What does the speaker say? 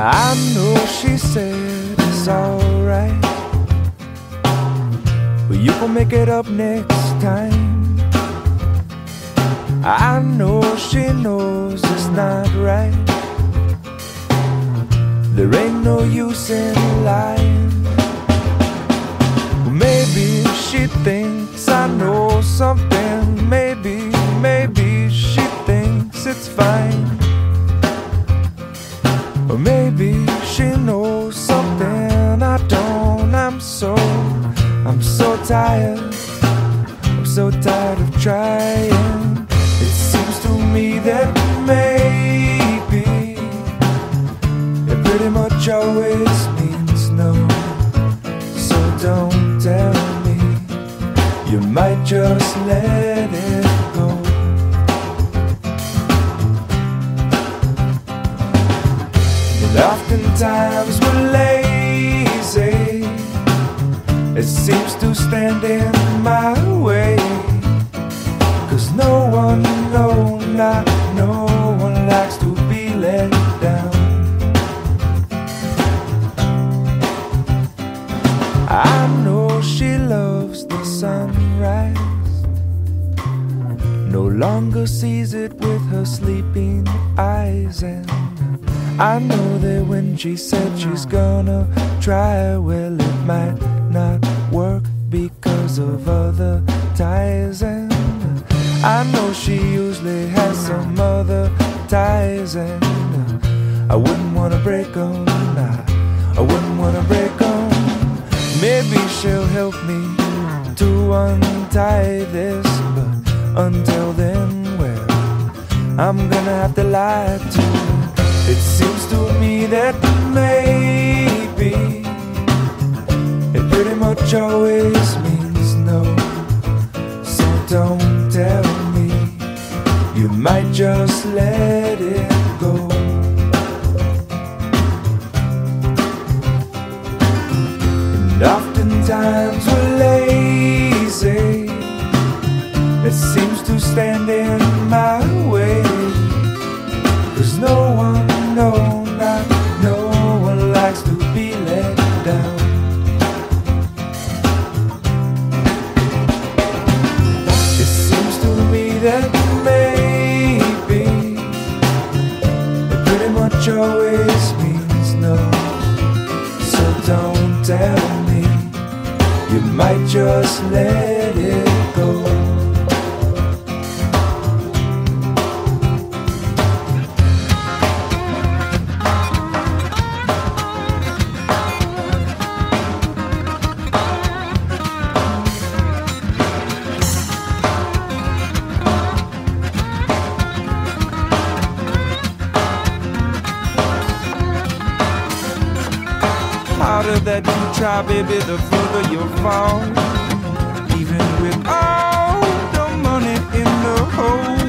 I know she said it's alright, but you gon' make it up next time. I know she knows it's not right. There ain't no use in lying. Maybe she thinks I know something. Maybe she thinks it's fine. Or maybe she knows something I don't. I'm so tired. I'm so tired of trying. It seems to me that maybe it pretty much always means no. So don't tell me, you might just let it go. And oftentimes we're lazy. It seems to stand in my way. 'Cause no one, not no one likes to be let down. I know she loves the sunrise, no longer sees it with her sleeping eyes. And I know that when she said she's gonna try, well, it might not work because of other ties. And I know she usually has some other ties. And I wouldn't wanna break them, I wouldn't wanna break them. Maybe she'll help me to untie this, but until then, well, I'm gonna have to lie to her. It seems to me that maybe it pretty much always means no. So don't tell me, you might just let it go. And oftentimes we're lazy. It seems to stand in my way. 'Cause no one, not no one likes to be let down. It seems to me that maybe it pretty much always means no. So don't tell me, you might just let it go. Harder that you try, baby, the further you'll fall. Even with all the money in the hole,